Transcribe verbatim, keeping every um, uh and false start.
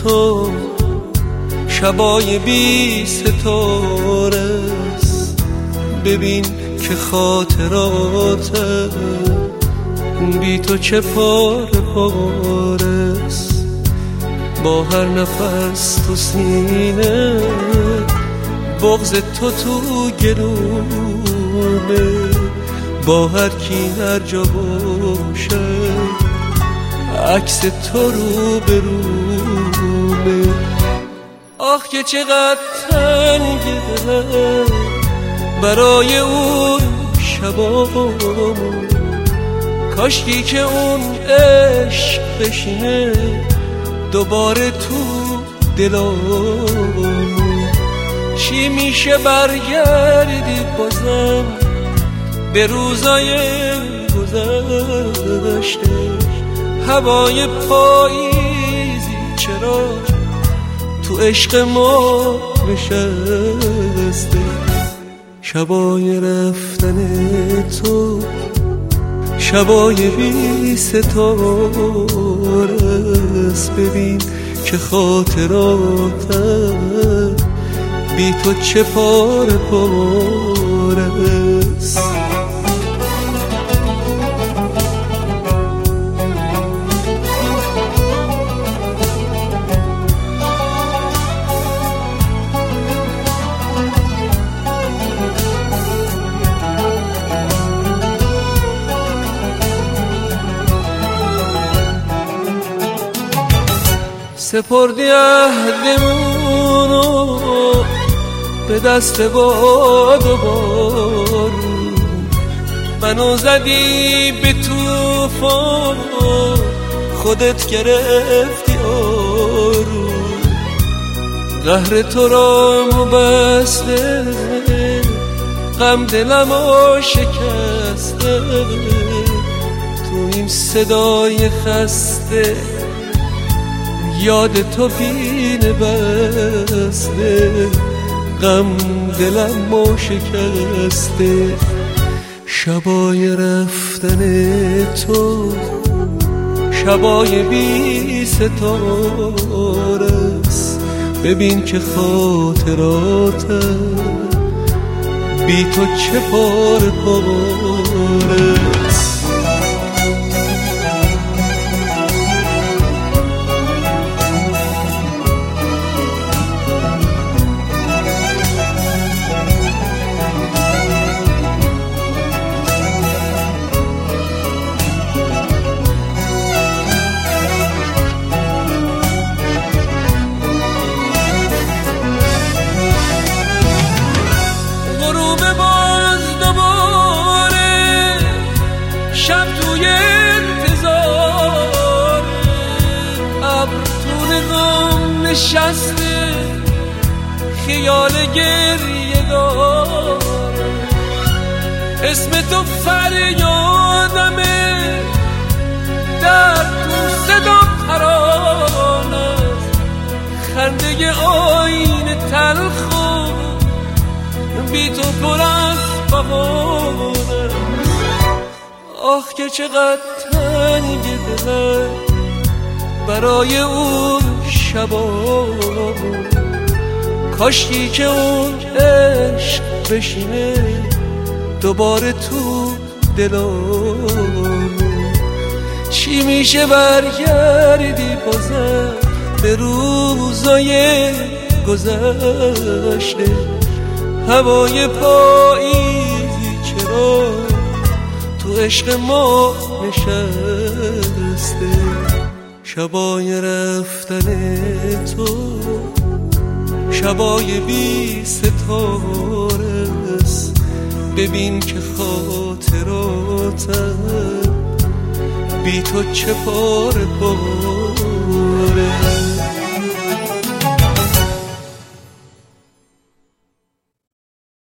تو شبای بی ستاره است، ببین که خاطرات بی تو چه پاره پاره است. با هر نفس تو سینه بغض تو تو گلومه، با هر کی هر جا باشه عکس تو رو برومه. آخ که چقدر تنگه دلم برای اون شبامون، کاشکی که اون عشق بشینه دوباره تو دلامون. چی میشه برگردی بازم به روزای گذشته؟ هوای پاییزی چرا تو عشق ما نشسته؟ شبای رفتن تو شبای بی ستاره است، ببین که خاطراتم بی تو چه پاره پاره است. سپردی عهدمونو به دست باد و بارون، منو زدی به توفان خودت گرفتی آروم. قهر تو را مبسته غم دلمو شکسته، تو این صدای خسته یاد تو بینه بسته، غم دلمو شکسته. شبای رفتن تو شبای بی ستاره است، ببین که خاطراتم بی تو چه پاره پاره است. شب توی انتظار ابر تو نگام نشسته، خیال گریه دار اسم تو فریادمه، در تو صدا ترانه خنده آینه تلخو بی تو پر از بهانه. آخ که چقدر تنگه دلم برای اون شبامون، کاشکی که اون عشق بشینه دوباره تو دلامون. چی میشه برگردی بازم به روزای گذشته؟ هوای پاییزی چرا تو عشق ما نشسته؟ شبای رفتن تو شبای بی ستاره است، ببین که خاطراتم بی تو چه پاره پاره